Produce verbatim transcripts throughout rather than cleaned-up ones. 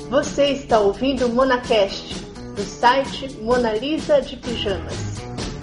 Você está ouvindo o MonaCast, do site Mona Lisa de Pijamas.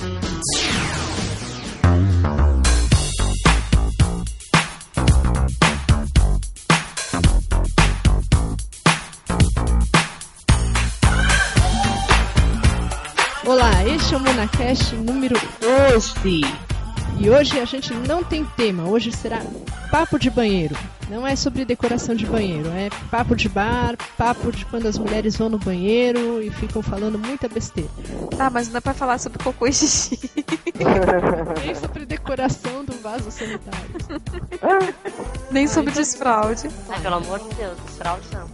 Olá, este é o MonaCast número doze. E hoje a gente não tem tema, hoje será papo de banheiro. Não é sobre decoração de banheiro, é papo de bar, papo de quando as mulheres vão no banheiro e ficam falando muita besteira. Tá, mas não é pra falar sobre cocô e xixi. Nem sobre decoração do vaso sanitário. Nem sobre desfraude. Ai, pelo amor de Deus, desfraude não.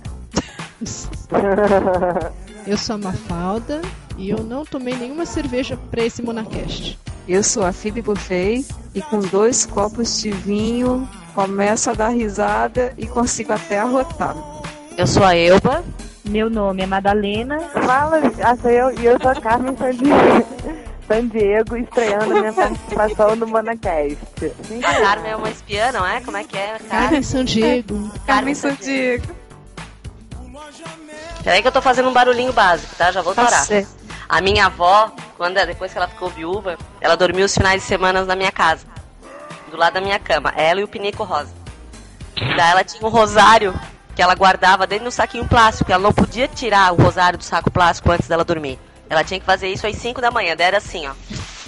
Eu sou a Mafalda e eu não tomei nenhuma cerveja pra esse MonaCast. Eu sou a Phoebe Buffet e com dois copos de vinho começo a dar risada e consigo até arrotar. Eu sou a Elba. Meu nome é Madalena. Fala, ah, sou eu, e eu sou a Carmen Sandiego, Sandiego estreando minha participação no MonaCast. A Carmen é uma espiã, não é? Como é que é? Carmen, Carmen Sandiego. Carmen Sandiego. Peraí que eu tô fazendo um barulhinho básico, tá? Já vou parar. A minha avó, quando, depois que ela ficou viúva, ela dormiu os finais de semana na minha casa, do lado da minha cama, ela e o Pinico Rosa. Daí ela tinha um rosário que ela guardava dentro do saquinho plástico. Ela não podia tirar o rosário do saco plástico antes dela dormir. Ela tinha que fazer isso às cinco da manhã. Daí era assim, ó.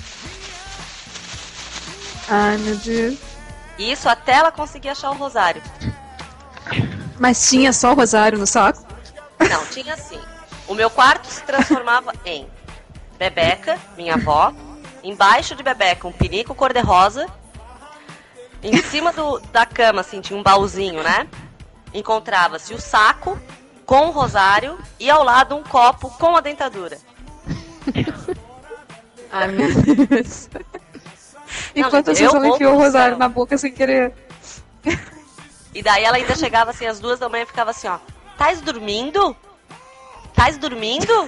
Ai, meu Deus. Isso até ela conseguir achar o rosário. Mas tinha só o rosário no saco? Não, tinha sim. O meu quarto se transformava em Bebeca, minha avó. Embaixo de Bebeca, um pinico cor-de-rosa. Em cima do, da cama, assim, tinha um baúzinho, né? Encontrava-se o saco com o rosário e ao lado um copo com a dentadura. Ai, meu Deus. Enquanto Não, você só enfiou o rosário na boca sem querer. E daí ela ainda chegava assim, às duas da manhã e ficava assim, ó. Tais dormindo? Tais dormindo?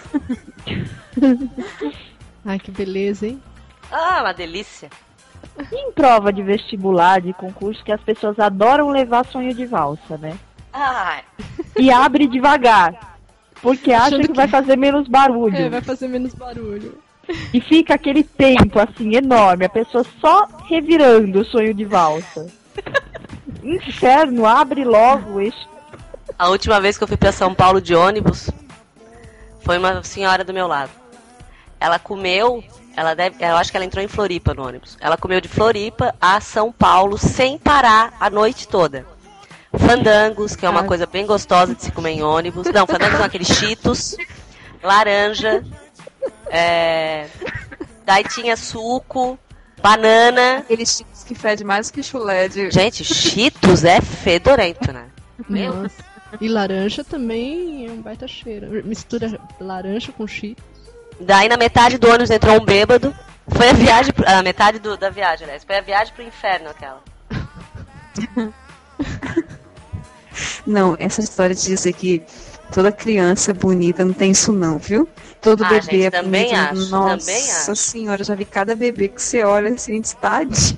Ai, que beleza, hein? Ah, uma delícia. E em prova de vestibular, de concurso, que as pessoas adoram levar sonho de valsa, né? Ai. E abre devagar, porque acha que, que vai fazer menos barulho. É, vai fazer menos barulho. E fica aquele tempo, assim, enorme, a pessoa só revirando o sonho de valsa. Inferno, abre logo este. A última vez que eu fui pra São Paulo de ônibus, foi uma senhora do meu lado. Ela comeu, ela deve, eu acho que ela entrou em Floripa no ônibus. Ela comeu de Floripa a São Paulo sem parar a noite toda. Fandangos, que é uma Ai. coisa bem gostosa de se comer em ônibus. Não, fandangos são aqueles cheetos, laranja, é, daí tinha suco, banana. Aqueles cheetos que fede mais que chulé de... Gente, cheetos é fedorento, né? Nossa. E laranja também é um baita cheiro. Mistura laranja com cheetos. Daí na metade do ônibus entrou um bêbado. Foi a viagem, pro... a metade do, da viagem, aliás. Foi a viagem pro inferno aquela. Não, essa história de dizer que toda criança é bonita, não tem isso não, viu? Todo ah, bebê gente, é também bonito. Acho, Nossa também acho. senhora, eu já vi cada bebê que você olha assim, tadinho.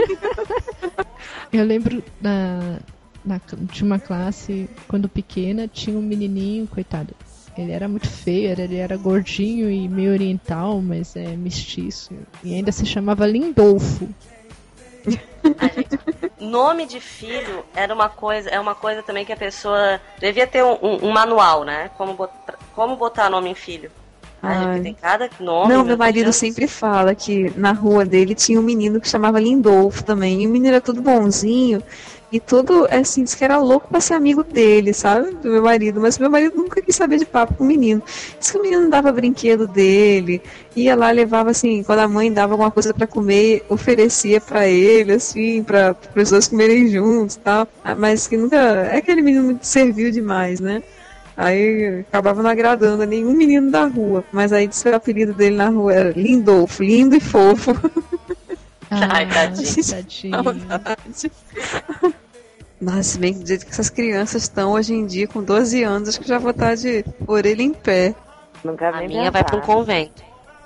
Eu lembro da, na, de uma classe, quando pequena, tinha um menininho, coitado. Ele era muito feio, ele era gordinho e meio oriental, mas é mestiço. E ainda se chamava Lindolfo. Ah, gente, nome de filho era uma coisa, é uma coisa também que a pessoa devia ter um, um, um manual, né? Como botar, como botar nome em filho. Ah, tem cada nome. Não, meu, meu marido Deus. sempre fala que na rua dele tinha um menino que chamava Lindolfo também. E o menino era todo bonzinho. E todo, assim, disse que era louco pra ser amigo dele, sabe? Do meu marido. Mas meu marido nunca quis saber de papo com o menino. Disse que o menino dava brinquedo dele. Ia lá, levava, assim, quando a mãe dava alguma coisa pra comer, oferecia pra ele, assim, pra os dois comerem juntos e tal. Mas que nunca... É aquele menino que serviu demais, né? Aí acabava não agradando a nenhum menino da rua. Mas aí disse que o apelido dele na rua era Lindolfo, lindo e fofo. Ai, tadinho. tadinho. Nossa, se bem que do jeito que essas crianças estão hoje em dia, com doze anos, acho que já vou estar de orelha em pé. Nunca a minha vai para um convento.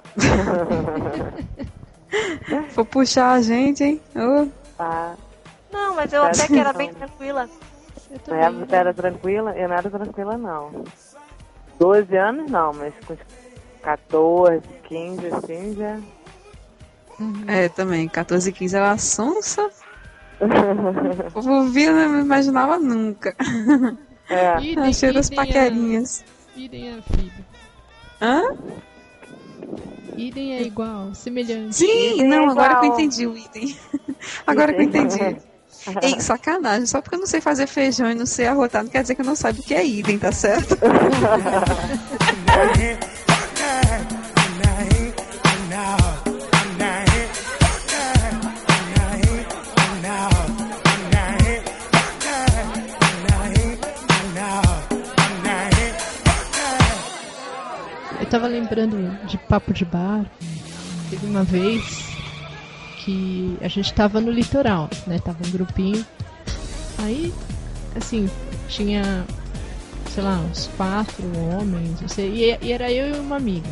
Vou puxar a gente, hein? Oh. Ah. Não, mas eu até que era bem tranquila. Eu Na também. época você era tranquila? Eu não era tranquila, não. doze anos não, mas com catorze, quinze, assim, já... Uhum. É, também. catorze e quinze era sonsa. O povo via, não me imaginava nunca. É. Idem, Achei das idem a- paquerinhas. Idem a Phoebe. Hã? Idem é igual, semelhante. Sim, Item não, é agora que eu igual. entendi o item. Agora que eu entendi. Ei, sacanagem, só porque eu não sei fazer feijão e não sei arrotar, não quer dizer que eu não saiba o que é item, tá certo? Eu tava lembrando de papo de bar. Teve uma vez que a gente tava no litoral, né? Tava um grupinho. Aí, assim, tinha, sei lá, uns quatro homens, não sei, e, e era eu e uma amiga.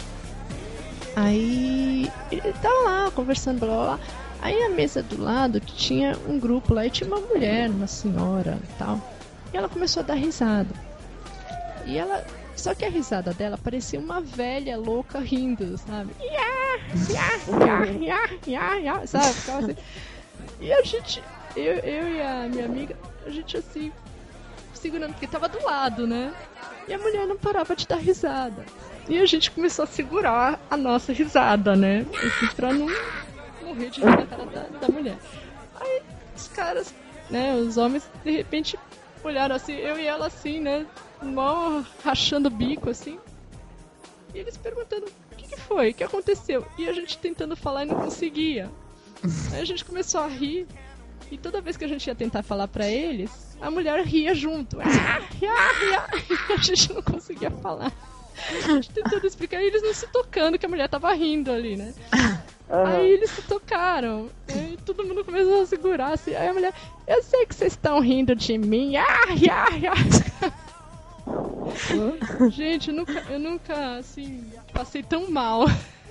Aí, ele tava lá conversando, blá blá blá. Aí a mesa do lado tinha um grupo lá e tinha uma mulher, uma senhora e tal. E ela começou a dar risada. E ela. Só que a risada dela parecia uma velha louca rindo, sabe? Ia, ia, ia, ia, ia, ia, sabe? Ficava assim. E a gente, eu, eu e a minha amiga, a gente assim, segurando, porque tava do lado, né? E a mulher não parava de dar risada. E a gente começou a segurar a nossa risada, né? Assim, pra não morrer de rir na cara da, da mulher. Aí os caras, né, os homens, de repente, olharam assim, eu e ela assim, né? Mó rachando o bico, assim. E eles perguntando, o que, que foi? O que aconteceu? E a gente tentando falar e não conseguia. Aí a gente começou a rir. E toda vez que a gente ia tentar falar pra eles, a mulher ria junto. Ah, ah, ah. E a gente não conseguia falar. A gente tentando explicar, e eles não se tocando, que a mulher tava rindo ali, né? Uhum. Aí eles se tocaram. Aí todo mundo começou a segurar, assim. Aí a mulher, eu sei que vocês estão rindo de mim. Ah, ah, ah. Gente, eu nunca, eu nunca, assim, passei tão mal.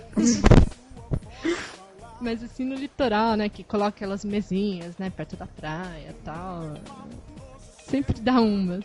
Mas assim, no litoral, né, que coloca aquelas mesinhas, né, perto da praia e tal. Sempre dá umas.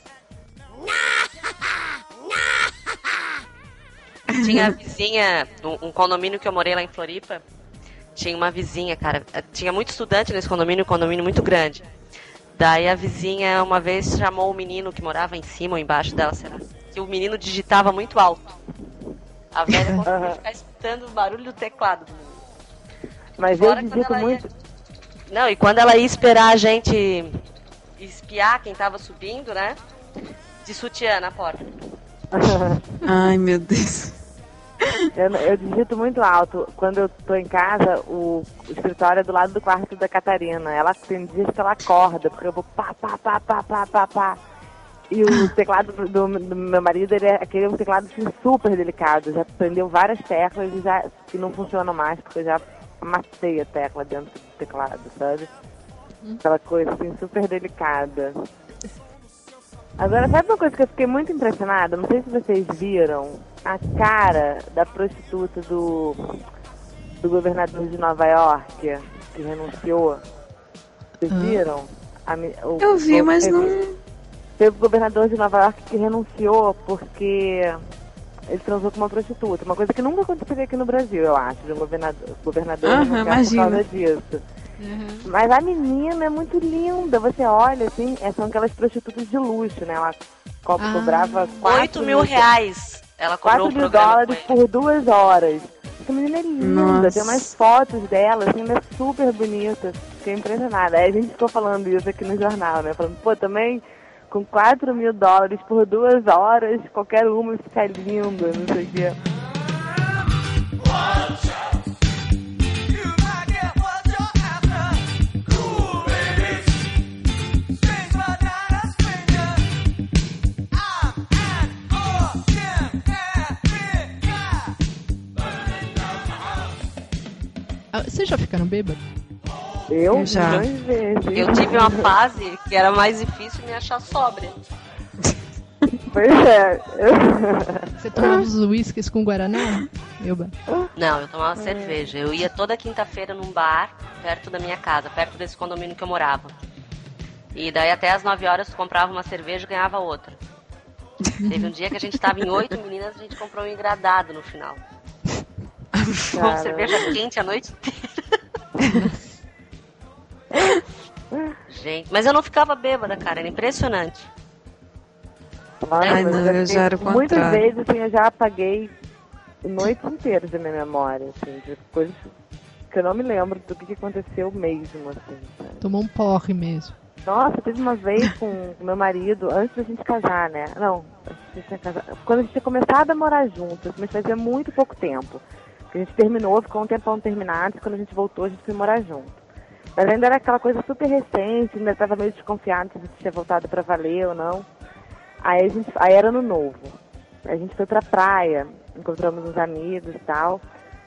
Tinha a vizinha, um, um condomínio que eu morei lá em Floripa, tinha uma vizinha, cara, tinha muito estudante nesse condomínio, um condomínio muito grande. Daí a vizinha uma vez chamou o menino que morava em cima ou embaixo dela, será? Que o menino digitava muito alto. A velha conseguia ficar escutando o barulho do teclado do menino. Mas Fora eu digito muito... Ia... Não, e quando ela ia esperar a gente espiar quem tava subindo, né? De sutiã na porta. Ai, meu Deus. Eu, eu digito muito alto. Quando eu tô em casa, o, o escritório é do lado do quarto da Catarina. Ela tem dias que ela acorda, porque eu vou pá, pá, pá, pá, pá, pá, pá. E o teclado do, do, do meu marido, ele é aquele um teclado assim, super delicado. Já prendeu várias teclas e já que não funcionam mais, porque eu já amassei a tecla dentro do teclado, sabe? Aquela coisa assim, super delicada. Agora, sabe uma coisa que eu fiquei muito impressionada? Não sei se vocês viram a cara da prostituta do, do governador de Nova York, que renunciou. Vocês viram? A, o, eu vi, o, mas teve, não... Teve o governador de Nova York que renunciou porque ele transou com uma prostituta. Uma coisa que nunca aconteceria aqui no Brasil, eu acho, de um governador, governador uhum, renunciar por causa disso. Uhum. Mas a menina é muito linda. Você olha, assim, são aquelas prostitutas de luxo, né? Ela co ah, cobrava oito mil reais. Ela cobrou quatro mil dólares por duas horas. Essa menina é linda. Nossa. Tem umas fotos dela, assim, ela é super bonita. Fiquei impressionada. Aí a gente ficou falando isso aqui no jornal, né? Falando, pô, também com quatro mil dólares por duas horas, qualquer uma fica linda, não sei o quê. Vocês já ficaram bêbados? Eu? Eu já. Eu tive uma fase que era mais difícil me achar sóbria. Pois é. Você tomava os uísques com guaraná, Elba? Não, eu tomava é. cerveja. Eu ia toda quinta-feira num bar perto da minha casa, perto desse condomínio que eu morava. E daí até às nove horas tu comprava uma cerveja e ganhava outra. Teve um dia que a gente tava em oito meninas, a gente comprou um engradado no final. Uma cerveja quente a noite inteira. Gente, mas eu não ficava bêbada, cara, era impressionante. Ai, não, eu já era o contrário. Muitas vezes assim, eu já apaguei noites inteiras da minha memória, assim, de coisas que eu não me lembro do que aconteceu mesmo, assim. Sabe? Tomou um porre mesmo. Nossa, teve uma vez com o meu marido, antes da gente casar, né? Não, a gente tinha casado, quando a gente tinha começado a morar juntos, mas fazia muito pouco tempo. A gente terminou, ficou um tempão terminado, e quando a gente voltou, a gente foi morar junto. Mas ainda era aquela coisa super recente, ainda estava meio desconfiado se a gente tinha voltado pra valer ou não. Aí, a gente, aí era ano novo. A gente foi pra praia, encontramos uns amigos e tal.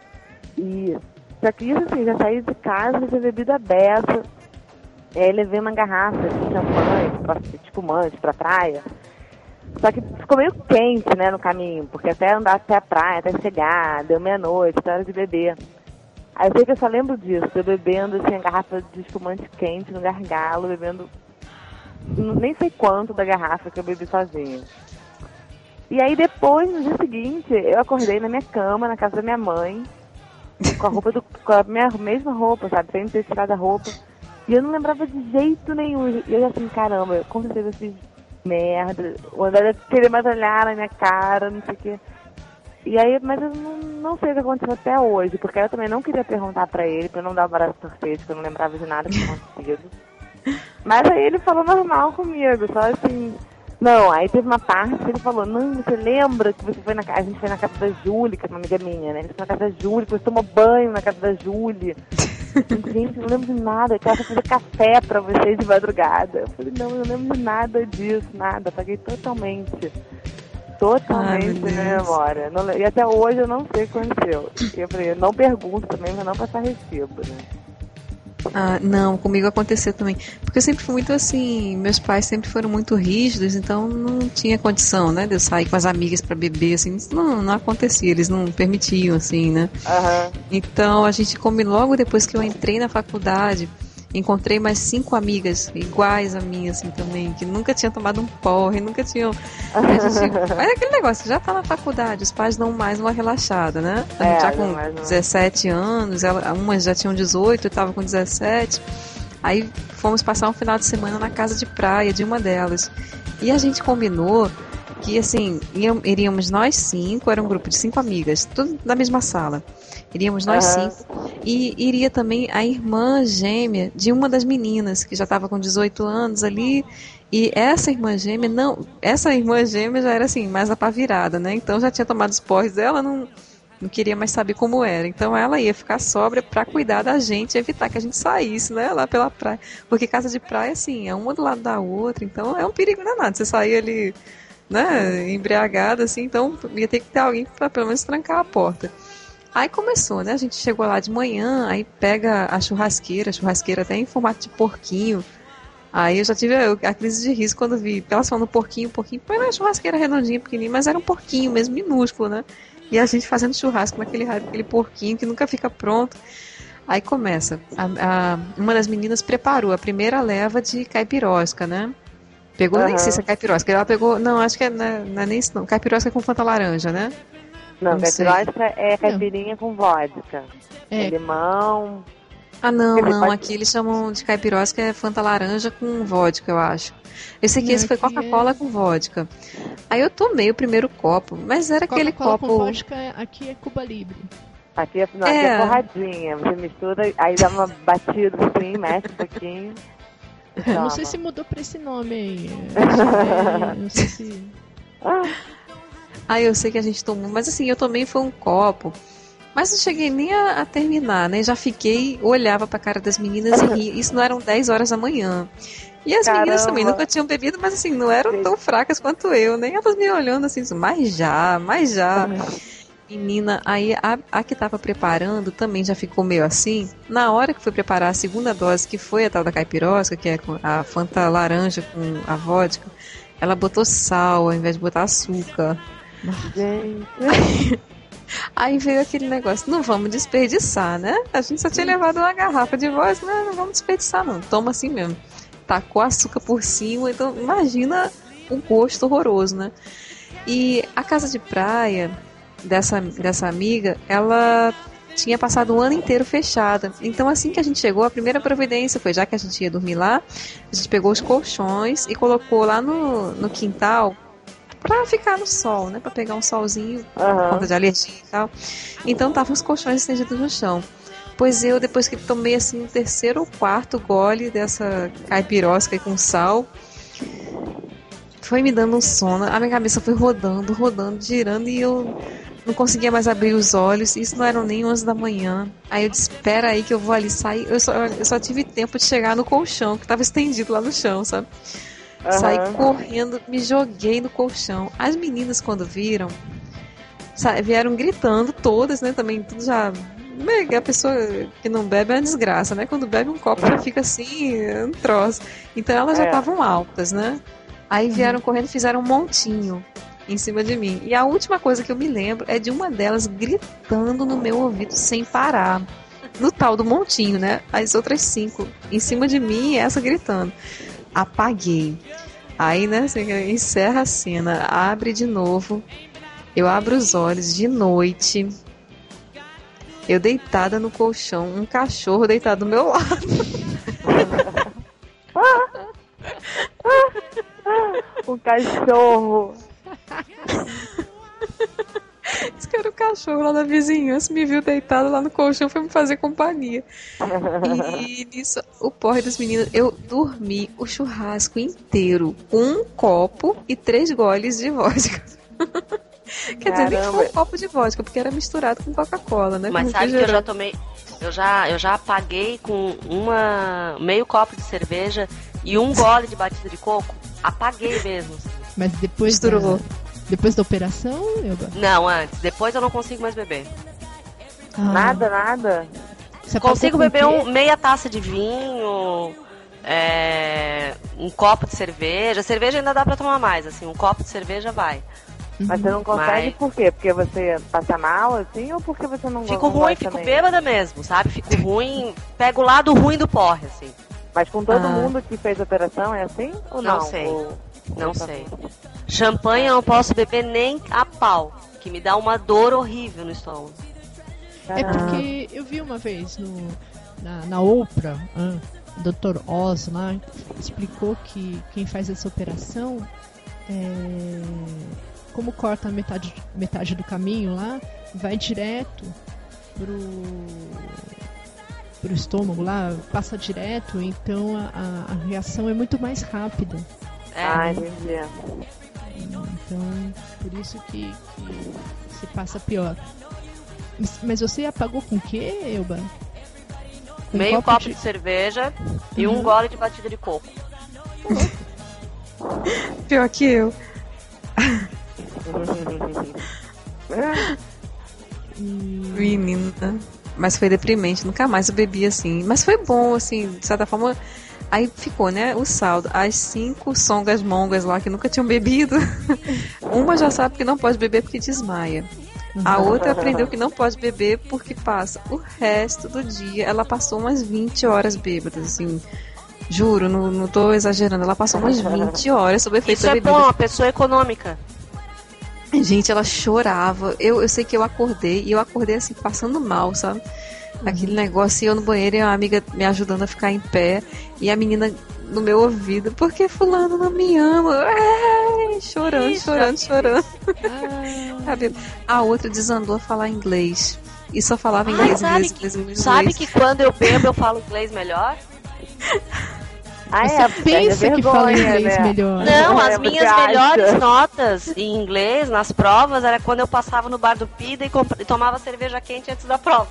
E só que isso assim, já saí de casa, já bebida a beça. E aí levei uma garrafa de champanhe, pra, tipo manche, pra praia. Só que ficou meio quente, né, no caminho, porque até andar até a praia, até chegar, deu meia-noite, era hora de beber. Aí eu sei que eu só lembro disso, eu bebendo assim, a garrafa de espumante quente no gargalo, bebendo nem sei quanto da garrafa que eu bebi sozinha. E aí depois, no dia seguinte, eu acordei na minha cama, na casa da minha mãe, com a roupa do, com a minha mesma roupa, sabe, sem ter tirado a roupa. E eu não lembrava de jeito nenhum. E eu assim, caramba, com certeza eu fiz merda. O André queria mais olhar na minha cara, não sei o quê. E aí, mas eu não, não sei o que aconteceu até hoje, porque eu também não queria perguntar pra ele, pra não dar o braço torcer, porque eu não lembrava de nada que tinha acontecido. Mas aí ele falou normal comigo, só assim... Não, aí teve uma parte que ele falou, não, você lembra que você foi na casa, a gente foi na casa da Júlia, que é uma amiga minha, né? A gente foi na casa da Júlia, que você tomou banho na casa da Júlia. Gente, eu não lembro de nada, que ela foi fazer café pra vocês de madrugada. Eu falei, não, eu não lembro de nada disso, nada, apaguei totalmente. Totalmente na minha memória. Não, e até hoje eu não sei o que aconteceu. E eu falei, eu não pergunto também, pra não passar recibo, né? Ah, não, comigo aconteceu também. Porque eu sempre fui muito assim, meus pais sempre foram muito rígidos, então não tinha condição, né, de eu sair com as amigas pra beber, assim, isso não, não acontecia, eles não permitiam, assim, né. Uhum. Então a gente combinou logo depois que eu entrei na faculdade, encontrei mais cinco amigas iguais a mim, assim, também, que nunca tinham tomado um porre, nunca tinham... A gente... Mas é aquele negócio, já tá na faculdade, os pais dão mais uma relaxada, né? A gente é, já com mais, dezessete anos, ela, umas já tinham dezoito, eu tava com dezessete. Aí fomos passar um final de semana na casa de praia de uma delas. E a gente combinou que, assim, iríamos nós cinco, era um grupo de cinco amigas, tudo na mesma sala. Iríamos nós uhum. cinco. E iria também a irmã gêmea de uma das meninas, que já estava com dezoito anos ali. E essa irmã gêmea, não... Essa irmã gêmea já era, assim, mais apavirada, né? Então já tinha tomado os porres dela, não, não queria mais saber como era. Então ela ia ficar sóbria para cuidar da gente, evitar que a gente saísse, né? Lá pela praia. Porque casa de praia, assim, é uma do lado da outra. Então é um perigo danado. Você sair ali, né? Embriagada, assim. Então ia ter que ter alguém para pelo menos trancar a porta. Aí começou, né? A gente chegou lá de manhã, aí pega a churrasqueira, a churrasqueira até em formato de porquinho. Aí eu já tive a, a crise de riso quando vi elas falando porquinho, porquinho. Põe na churrasqueira redondinha, pequenininha, mas era um porquinho mesmo, minúsculo, né? E a gente fazendo churrasco naquele aquele porquinho que nunca fica pronto. Aí começa. A, a, uma das meninas preparou a primeira leva de caipirosca, né? Pegou, uhum. nem sei se é caipirosca. Ela pegou, não, acho que é, não é, não é nem isso não. Caipirosca com Fanta laranja, né? Não, não caipirosca é caipirinha não. com vodka. É. Limão. Ah, não, não. Pode... Aqui eles chamam de caipirosca é Fanta laranja com vodka, eu acho. Eu sei que não, esse foi Coca-Cola é... com vodka. Aí eu tomei o primeiro copo, mas era aquele copo... com vodka, aqui é Cuba Libre. Aqui é, não, é. Aqui é porradinha. Você mistura, aí dá uma batida assim, mexe um pouquinho. Eu não sei se mudou pra esse nome aí. Eu não sei se... Aí eu sei que a gente tomou, mas assim, eu tomei foi um copo. Mas não cheguei nem a, a terminar, né? Já fiquei, olhava pra cara das meninas e ria. Isso não eram dez horas da manhã. E as Caramba. meninas também nunca tinham bebido, mas assim, não eram tão fracas quanto eu. Nem elas me olhando assim, mas já, mas já. Menina, aí a, a que tava preparando também já ficou meio assim. Na hora que foi preparar a segunda dose, que foi a tal da caipirosca, que é a Fanta laranja com a vodka, ela botou sal ao invés de botar açúcar. Gente. Aí veio aquele negócio, não vamos desperdiçar, né? A gente só tinha levado uma garrafa de vodka, né? Não vamos desperdiçar não, toma assim mesmo. tacou açúcar por cima, então imagina o gosto horroroso, né? E a casa de praia dessa, dessa amiga, ela tinha passado o ano inteiro fechada. Então assim que a gente chegou, a primeira providência foi, já que a gente ia dormir lá, a gente pegou os colchões e colocou lá no, no quintal pra ficar no sol, né? Pra pegar um solzinho, Uhum. por conta de alergia e tal. Então estavam os colchões estendidos no chão. Pois eu, depois que tomei assim o terceiro ou quarto gole dessa caipirosca com sal, foi me dando um sono. A minha cabeça foi rodando, rodando, girando e eu não conseguia mais abrir os olhos. Isso não eram nem onze da manhã. Aí eu disse, espera aí que eu vou ali sair. Eu só, eu só tive tempo de chegar no colchão, que estava estendido lá no chão, sabe? Uhum. Saí correndo, me joguei no colchão. As meninas, quando viram, sa- vieram gritando, todas, né? Também tudo já... A pessoa que não bebe é uma desgraça, né? Quando bebe um copo já fica assim, um troço. Então elas já É. estavam altas, né? Aí vieram correndo e fizeram um montinho em cima de mim. E a última coisa que eu me lembro é de uma delas gritando no meu ouvido sem parar. No tal do montinho, né? As outras cinco em cima de mim e essa gritando. Apaguei. Aí, né, assim, encerra a cena, abre de novo. Eu abro os olhos de noite. Eu deitada no colchão, um cachorro deitado do meu lado. Um cachorro. Esse que era o cachorro lá da vizinhança, me viu deitado lá no colchão, foi me fazer companhia. E nisso, o porre dos meninos, eu dormi o churrasco inteiro com um copo e três goles de vodka. Quer dizer, nem foi um copo de vodka, porque era misturado com Coca-Cola, né? Mas Com sabe que eu já refrigerante. tomei. Eu já, eu já apaguei com uma meio copo de cerveja e um gole de batida de coco. Apaguei mesmo. Mas depois Misturou. da, depois da operação, Elba? Não, antes. Depois eu não consigo mais beber. Ah, Nada, nada. você apagou Consigo com beber o quê? um, meia taça de vinho, é, um copo de cerveja. Cerveja ainda dá pra tomar mais, assim, um copo de cerveja vai. Mas você não consegue Mas- por quê? Porque você passa mal, assim, ou porque você não Fico não ruim, gosta fico mesmo? bêbada mesmo, sabe? Fico ruim, pego o lado ruim do porre, assim. Mas com todo Ah. mundo que fez a operação é assim ou não? Não sei. Ou- Não sei. Champanhe eu não posso beber nem a pau, que me dá uma dor horrível no estômago. É Caramba. porque eu vi uma vez no, na, na Oprah, ah, o doutor Oz lá explicou que quem faz essa operação, é, como corta a metade, metade do caminho lá, vai direto pro, pro estômago lá, passa direto, então a, a- a reação é muito mais rápida. É, Ah, entendi. Então, por isso que, que se passa pior. Mas, mas você apagou com o quê, Elba? Com um meio copo de... de cerveja e Uhum. um gole de batida de coco. Pior que eu. Menina. Mas foi deprimente, nunca mais eu bebi assim. Mas foi bom, assim, de certa forma. Aí ficou, né, o saldo. As cinco songas mongas lá que nunca tinham bebido. Uma já sabe que não pode beber porque desmaia. A outra aprendeu que não pode beber porque passa o resto do dia. Ela passou umas vinte horas bêbada, assim. Juro, não, não tô exagerando. Ela passou umas vinte horas sob efeito Isso da é bebida. bom, uma pessoa econômica. Gente, ela chorava. Eu, eu sei que eu acordei, e eu acordei assim, passando mal, sabe? Aquele negócio, e eu no banheiro e a amiga me ajudando a ficar em pé, e a menina no meu ouvido, porque fulano não me ama? Ai, chorando, Isso, chorando, chorando. Ah, Sabe? A outra desandou a falar inglês. E só falava inglês, Ah, sabe inglês, que, inglês, inglês, sabe inglês. que quando eu bebo eu falo inglês melhor? Ah, você é, pensa é que fala vergonha, inglês né? melhor. Não, É, as você minhas acha? melhores notas em inglês nas provas era quando eu passava no bar do Pida e, comp- e tomava cerveja quente antes da prova.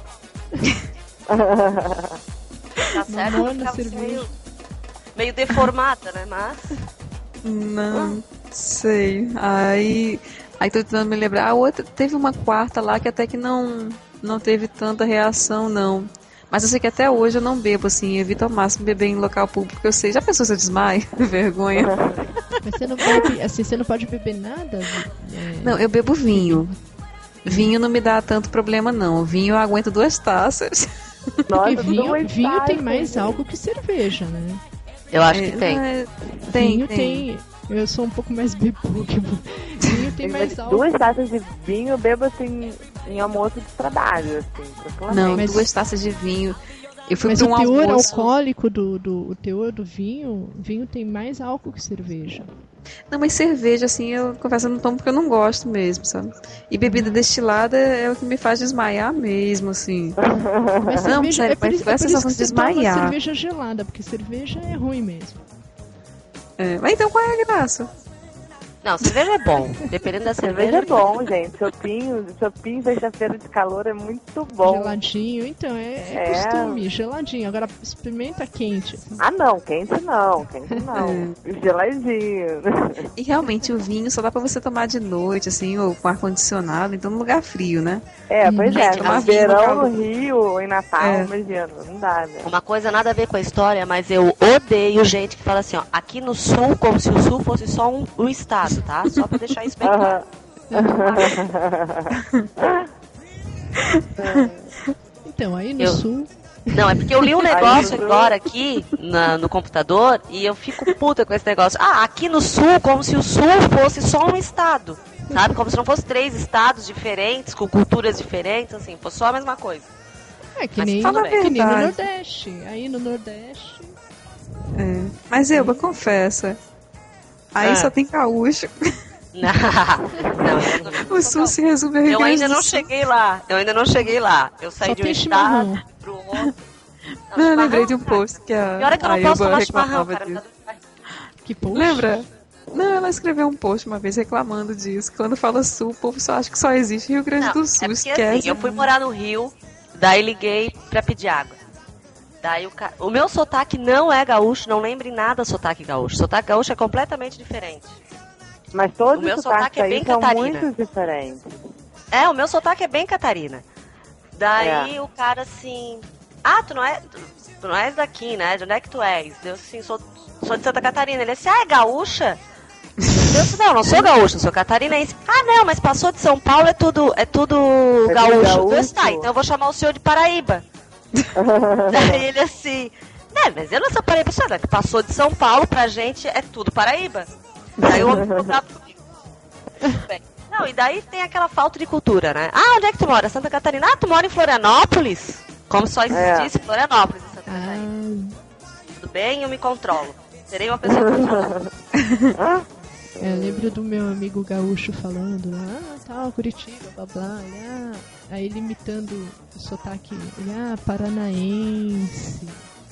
Tá certo? Mamona, Eu ficava cerveja. meio, meio deformada, né? Mas. Não sei. Aí, aí tô tentando me lembrar. A outra, teve uma quarta lá que até que não, não teve tanta reação, não. Mas eu sei que até hoje eu não bebo, assim, evito ao máximo beber em local público, eu sei. Já pensou se eu desmaio? Vergonha. Mas você não bebe, assim, você não pode beber nada? É, Não, eu bebo vinho. Vinho não me dá tanto problema, não. Vinho eu aguento duas taças. porque Nossa, vinho, duas vinho tem taças, mais gente. álcool que cerveja, né? Eu acho É, que tem. é, tem, vinho tem. tem. Eu sou um pouco mais bebô que vinho tem mais álcool. Duas taças de vinho eu bebo assim em almoço de trabalho, assim, tranquilamente. Não, Mas- duas taças de vinho. Eu fui Mas pra o um teor almoço. alcoólico do, do o teor do vinho, vinho tem mais álcool que cerveja. Não, mas cerveja, assim, eu confesso, eu não tomo porque eu não gosto mesmo, sabe? E bebida destilada é o que me faz desmaiar mesmo, assim. Mas Não, cerveja, sério, é por mas isso, foi a é por isso sensação que de você toma desmaiar. cerveja gelada, porque cerveja é ruim mesmo. É, mas então qual é a graça? Não, cerveja é bom. Dependendo da cerveja. Cerveja é bom, gente. Chopinho, chopinho sexta-feira de calor é muito bom. Geladinho, então, é, é É. costume, geladinho. Agora experimenta quente. assim. Ah, não, quente não, quente não. Geladinho. E realmente o vinho só dá pra você tomar de noite, assim, ou com ar-condicionado, então num lugar frio, né? É, pois é, Gente, no tomar vinho no verão caldo. no Rio ou em Natal, É. imagina, não dá, né? Uma coisa nada a ver com a história, mas eu odeio gente que fala assim, ó, aqui no sul, como se o sul fosse só um, um estado, tá? Só pra deixar isso bem claro. Aham. Então, aí no Eu- sul, Não, é porque eu li um negócio Aí, agora aqui na- no computador e eu fico puta com esse negócio. Ah, aqui no sul, como se o sul fosse só um estado. Sabe? Como se não fosse três estados diferentes, com culturas diferentes, assim, fosse só a mesma coisa. é que Mas nem, fala a que nem no verdade. Nordeste. Aí no Nordeste. É. Mas Elba, confessa. Aí Ah. só tem gaúcho. Não, não, eu não- O sul se resume a Rio Eu Grande ainda do não Sul. cheguei lá. Eu ainda não cheguei lá. Eu saí Só de um tem estado chimarrão. pro outro. Não, eu chimarrão, lembrei de um cara. post que a, Pior é que eu a não posso Elba tomar chimarrão, reclamava cara. disso. Que post. Lembra? Não, ela escreveu um post uma vez reclamando disso. Quando fala sul, o povo só acha que só existe Rio Grande Não, do é Sul. porque Esquece. assim, eu fui morar no Rio, daí liguei pra pedir água. Daí o ca... O meu sotaque não é gaúcho, não lembre nada sotaque gaúcho. Sotaque gaúcho é completamente diferente. Mas todos O meu os sotaque sotaques é aí bem são Catarina. muito diferentes. É, o meu sotaque é bem Catarina. Daí o cara assim... Ah, tu não é... Tu, tu não és daqui, né? De onde é que tu és? Eu assim, sou, sou de Santa Catarina. Ele assim, ah, é gaúcha? Eu disse, não, não sou gaúcha, sou catarinense. Ah, não, mas passou de São Paulo, é tudo, é tudo tudo gaúcho. gaúcho. Eu disse, tá, então eu vou chamar o senhor de Paraíba. Daí ele assim, né, mas eu não sou Paraíba, senhor, é que passou de São Paulo, pra gente é tudo Paraíba. Daí o homem ficou bravo comigo. Bem, não, e daí tem aquela falta de cultura, né? Ah, onde é que tu mora? Santa Catarina. Ah, tu mora em Florianópolis? Como se só existisse Florianópolis em Santa Catarina. Ah, Tudo bem, eu me controlo. Serei uma pessoa controlada. é, eu lembro do meu amigo gaúcho falando, ah, tal, Curitiba, blá blá. Ele, ah, aí ele imitando o sotaque, ele, ah, paranaense.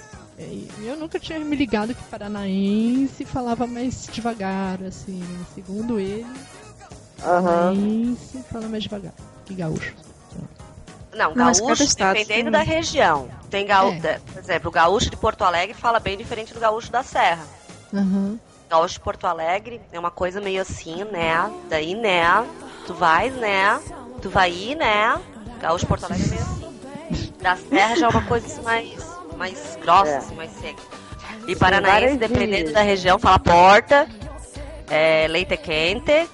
E eu nunca tinha me ligado que paranaense falava mais devagar, assim, né? Segundo ele, Aham. paranaense fala mais devagar que gaúcho. Não, Não, mas cada gaúcho, estado dependendo tem- da região. Tem gaúcho, É. por exemplo, o gaúcho de Porto Alegre fala bem diferente do gaúcho da Serra. Aham. Gaúcho de Porto Alegre é uma coisa meio assim, né? Daí, né? Tu vais, né? Tu vai ir, né? Gaúcho de Porto Alegre é meio assim. Da Serra já é uma coisa assim mais, mais grossa, É. assim, mais seca. E paranaense, várias dependendo gírias. da região, fala porta, é, leite quente.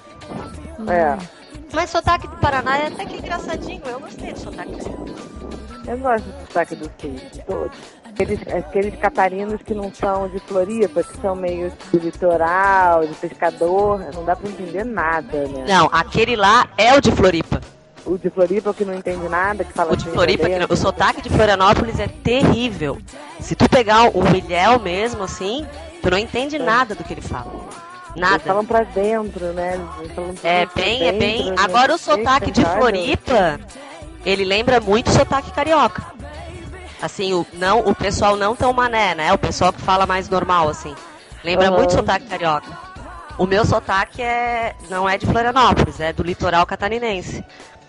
É. Mas sotaque do Paraná é até que engraçadinho. Eu gostei do sotaque do Sul. Eu gosto do sotaque do sul, todos. Aqueles, aqueles catarinos que não são de Floripa, que são meio de litoral, de pescador, não dá pra entender nada, né? Não, aquele lá é o de Floripa. O de Floripa que não entende nada, que fala O de assim, Floripa, "Meu que- Deus". o sotaque de Florianópolis é terrível. Se tu pegar o Milhel mesmo, assim, tu não entende nada do que ele fala. Eles Nada. falam pra dentro, né? Eles falam tudo É pra bem, é bem. dentro, né? Agora o sotaque de Eita, Floripa, ele lembra muito o sotaque carioca. Assim, o, não, o pessoal não tão mané, né? O pessoal que fala mais normal, assim. Lembra Aham. muito o sotaque carioca. O meu sotaque é, não é de Florianópolis, é do litoral catarinense.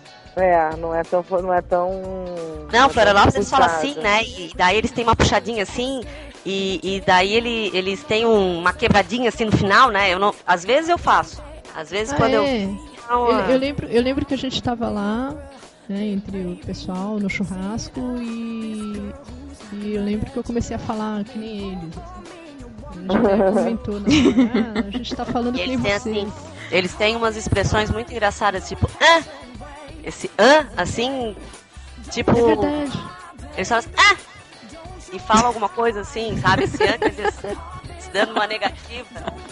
É, não é tão. Não é tão Não, Florianópolis eles falam puxado. assim, né? E daí eles têm uma puxadinha assim, e, e daí ele, eles têm um- uma quebradinha assim no final, né? Eu não, às vezes eu faço. Às vezes Ah, quando eu. é. Não, Eu, ah, eu lembro, eu lembro que a gente tava lá, né, entre o pessoal no churrasco e, e eu lembro que eu comecei a falar que nem eles. Assim. A gente até comentou, né? Ah, a gente tá falando E que nem eles têm vocês. assim, eles têm umas expressões muito engraçadas, tipo, ah! Esse ah, assim, tipo. É verdade. Eles falam assim, ah! E falam alguma coisa assim, sabe? Esse ah quer dizer assim. dando uma negativa.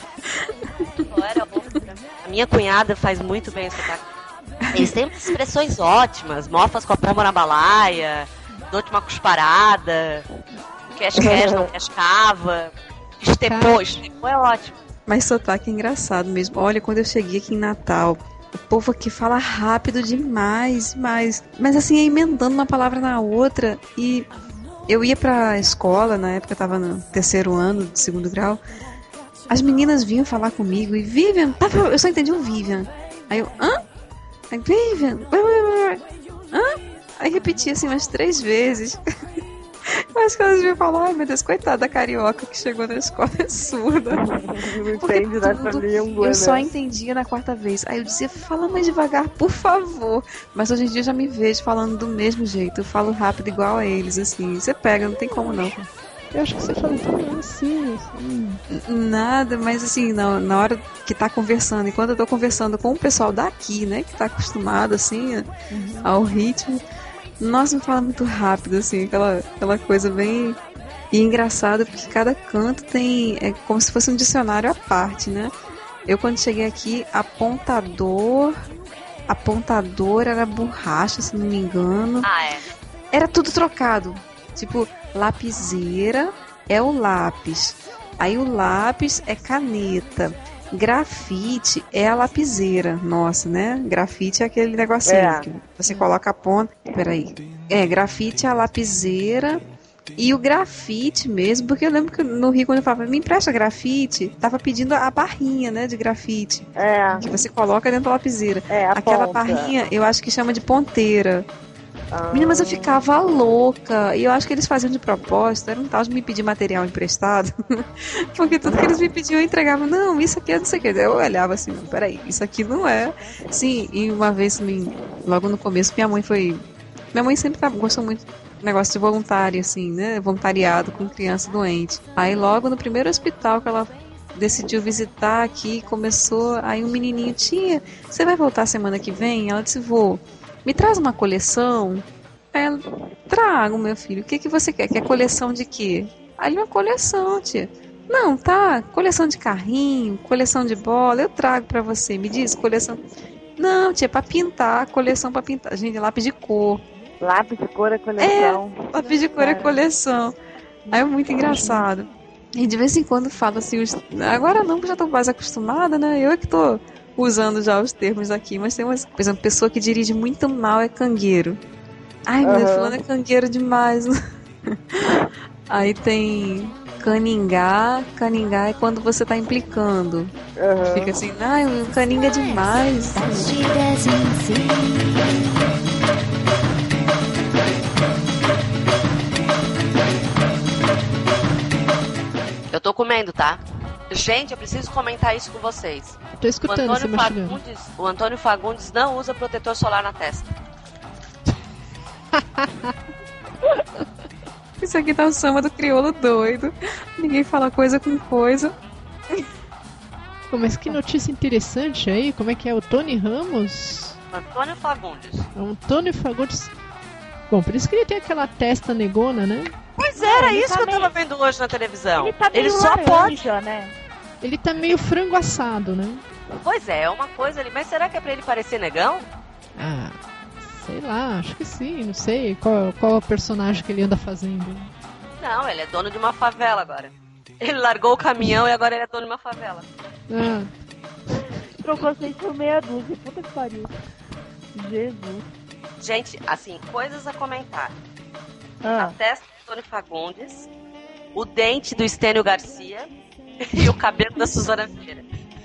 Pô, era outra. A minha cunhada faz muito bem o sotaque. Eles têm expressões ótimas, mofas com a pomba na balaia, dou-te uma cusparada, cash-cash, não cascava, estepou, estepou é ótimo. Mas sotaque é engraçado mesmo. Olha, quando eu cheguei aqui em Natal, o povo aqui fala rápido demais, demais. Mas assim, é emendando uma palavra na outra. E eu ia pra escola, na época eu tava no terceiro ano de segundo grau. As meninas vinham falar comigo e Vivian, eu só entendi o Vivian. Aí eu, hã? Aí, Vivian, hã? Aí repeti assim umas três vezes. Eu acho que elas vinham falar, ai meu Deus, coitada da carioca que chegou na escola é surda. Não entende nessa língua, eu né? só entendia na quarta vez. Aí eu dizia, fala mais devagar, por favor. Mas hoje em dia eu já me vejo falando do mesmo jeito. Eu falo rápido igual a eles, assim. Você pega, não tem como não. Eu acho que você fala tão assim, assim. Nada, mas assim, na, na hora que tá conversando, e quando eu tô conversando com o pessoal daqui, né, que tá acostumado, assim, uhum. ao ritmo, nossa, me fala muito rápido, assim, aquela, aquela coisa bem... E engraçado, porque cada canto tem... É como se fosse um dicionário à parte, né? Eu, quando cheguei aqui, apontador... Apontador era borracha, se não me engano. Ah, é? Era tudo trocado. Tipo, lapiseira é o lápis. Aí o lápis é caneta. Grafite é a lapiseira. Nossa, né? Grafite é aquele negocinho é. que você coloca a ponta. Peraí. É, grafite é a lapiseira. E o grafite mesmo, porque eu lembro que no Rio, quando eu falava, me empresta grafite, tava pedindo a barrinha, né, de grafite. É. Que você coloca dentro da lapiseira. É, a Aquela ponta. barrinha, eu acho que chama de ponteira. Menina, mas eu ficava louca. E eu acho que eles faziam de propósito. Era um tal de me pedir material emprestado. Porque tudo que eles me pediam eu entregava. Não, isso aqui é não sei o que. Eu olhava assim, não, peraí, isso aqui não é. Sim, e uma vez, logo no começo, minha mãe foi... Minha mãe sempre gostou muito do negócio de voluntário, assim, né? Voluntariado com criança doente. Aí logo no primeiro hospital que ela decidiu visitar aqui, começou... Aí um menininho, tia, você vai voltar semana que vem? Ela disse, vou. Me traz uma coleção. Aí ela, trago, meu filho. O que, que você quer? Quer coleção de quê? Aí uma coleção, tia. Não, tá. Coleção de carrinho, coleção de bola. Eu trago pra você. Me diz, coleção... Não, tia, pra pintar. Coleção pra pintar. Gente, lápis de cor. Lápis de cor é coleção. É, lápis de cor é coleção. Aí é muito engraçado. E de vez em quando falo assim... Os... Agora não, porque já tô mais acostumada, né? Eu é que tô... usando já os termos aqui, mas tem uma, por exemplo, pessoa que dirige muito mal é cangueiro. Ai, meu Deus, uhum. fulano é cangueiro demais. Aí tem caningá. Caningá é quando você tá implicando. Uhum. Fica assim, ai, o caninga é demais. Eu tô comendo, tá? Gente, eu preciso comentar isso com vocês. Tô escutando, o Antônio Fagundes, o Antônio Fagundes não usa protetor solar na testa. Isso aqui tá o samba do crioulo doido. Ninguém fala coisa com coisa. Pô, mas que notícia interessante aí. Como é que é? O Tony Ramos? Antônio Fagundes. Antônio Fagundes. Bom, por isso que ele tem aquela testa negona, né? Pois era, ah, isso tá que meio... eu tava vendo hoje na televisão. Ele tá meio ele só pode, né? Ele tá meio frango assado, né? Pois é, é uma coisa ali. Mas será que é pra ele parecer negão? Ah, sei lá, acho que sim. Não sei qual, qual é o personagem que ele anda fazendo. Não, ele é dono de uma favela agora. Ele largou o caminhão e agora ele é dono de uma favela. Ah. Trocou seis por meia dúzia. Puta que pariu. Jesus. Gente, assim, coisas a comentar. Ah. A testa do Antônio Fagundes, o dente do Estênio Garcia e o cabelo da Suzana Vieira.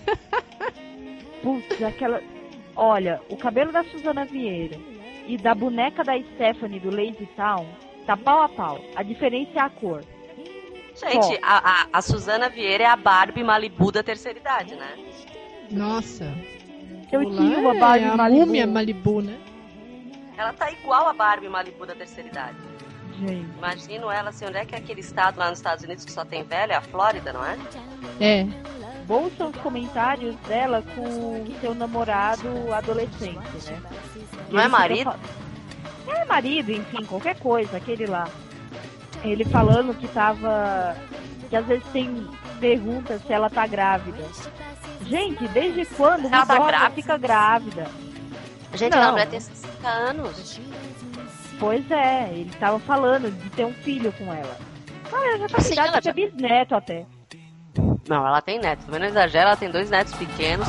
Putz, aquela... Olha, o cabelo da Suzana Vieira e da boneca da Stephanie do Lazy Town tá pau a pau. A diferença é a cor. Gente, a, a, a Suzana Vieira é a Barbie Malibu da terceira idade, né? Nossa. Eu tinha uma Barbie é a Malibu. múmia Malibu, né? Ela tá igual a Barbie Malibu da terceira idade. Gente. Imagino ela assim, onde é que é aquele estado lá nos Estados Unidos que só tem velha? É a Flórida, não é? É. Bons são os comentários dela com o seu namorado adolescente, né? Não é marido? Fal... É marido, enfim, qualquer coisa, aquele lá. Ele falando que tava... Que às vezes tem pergunta se ela tá grávida. Gente, desde quando Ela uma tá idosa grávida? fica grávida? Gente, Não. aquela mulher tem sessenta anos. Pois é, ele tava falando de ter um filho com ela. Ah, ela já tá Sim, ligada ela de ter já- bisneto até. Não, ela tem netos. Também não exagera, ela tem dois netos pequenos.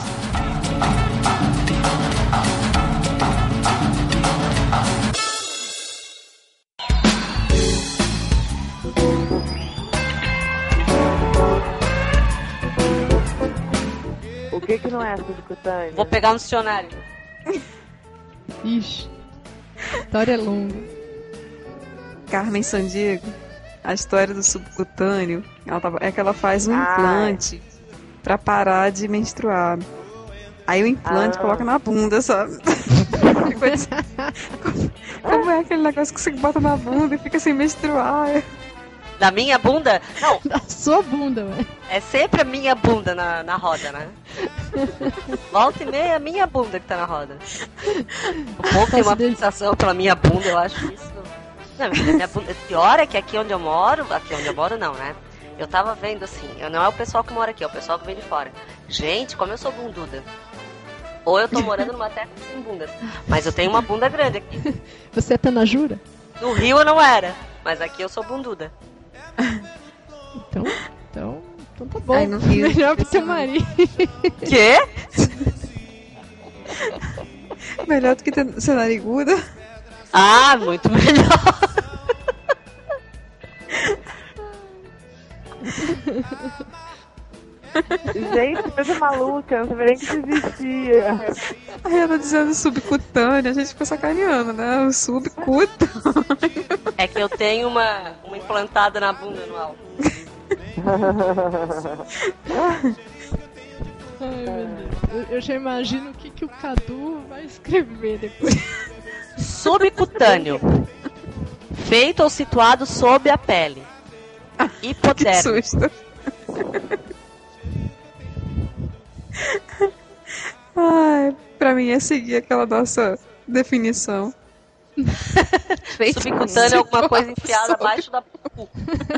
O que que não é subcutâneo? Vou pegar no dicionário. Ixi. História é longa. Carmen Sandiego, a história do subcutâneo, ela tava, é que ela faz um Ah. implante pra parar de menstruar. Aí o implante Ah. coloca na bunda, sabe? Coisa- como, como é aquele negócio que você bota na bunda e fica sem menstruar? Da minha bunda? Não, Da sua bunda, ué. é sempre a minha bunda na, na roda, né? Volta e meia, é a minha bunda que tá na roda. O povo tem uma dele. fixação pela minha bunda, eu acho isso. Não, minha bunda... Pior é que aqui onde eu moro, aqui onde eu moro não, né? Eu tava vendo assim, eu não é o pessoal que mora aqui, é o pessoal que vem de fora. Gente, como eu sou bunduda. Ou eu tô morando numa terra sem bundas. Mas eu tenho uma bunda grande aqui. Você é Tanajura? No Rio eu não era, mas aqui eu sou bunduda. Então, então, então tá bom. Ai, no Rio. Melhor pro seu marido. Quê? Melhor do que ter, ser nariguda. Ah, muito melhor. Gente, coisa maluca, eu não sabia nem que isso existia. Aí ela dizendo subcutâneo, a gente ficou sacaneando, né? O subcutâneo. É que eu tenho uma, uma implantada na bunda no alto. Ai, meu Deus. Eu, eu já imagino o que, que o Cadu vai escrever depois. Subcutâneo. Feito ou situado sob a pele. Que Hipodérmico. susto. Ai, pra mim é seguir aquela nossa definição. Feito Subcutâneo é alguma coisa enfiada sob- abaixo da cu.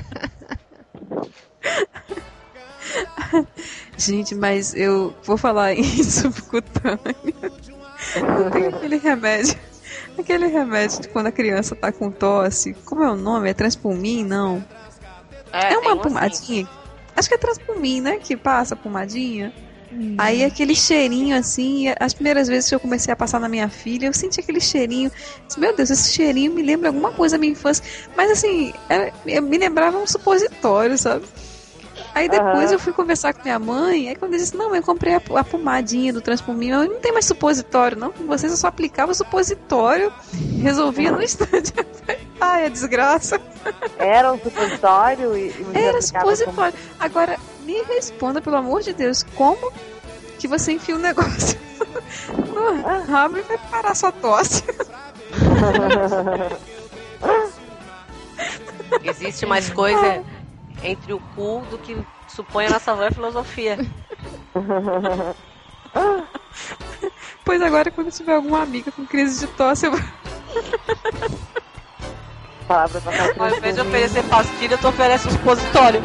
Gente, mas eu vou falar em subcutâneo. Não tem aquele remédio. Aquele remédio de quando a criança tá com tosse. Como é o nome? É Transpulmin? Não. É, tem uma um pomadinha. assim. Acho que é Transpulmin, né? Que passa a pomadinha. Aí aquele cheirinho assim, as primeiras vezes que eu comecei a passar na minha filha, eu senti aquele cheirinho. Disse, meu Deus, esse cheirinho me lembra alguma coisa da minha infância. Mas assim, era, eu me lembrava um supositório, sabe? Aí depois Aham. eu fui conversar com minha mãe, aí quando eu disse, não, eu comprei a, a pomadinha do Transpulmin, eu não tem mais supositório, não, com vocês eu só aplicava o supositório, resolvia no instante. Ai, a desgraça. Era um supositório e, e você Era aplicava supositório. Agora, me responda, pelo amor de Deus, como que você enfia um negócio no rabo e vai parar sua tosse? Existe mais coisa entre o cu do que supõe a nossa vã filosofia. Pois agora, quando tiver alguma amiga com crise de tosse, eu vou... palavra pra cá. Ao invés de oferecer pastilha, tu oferece um supositório.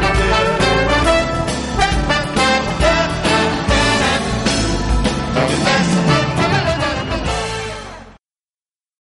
Get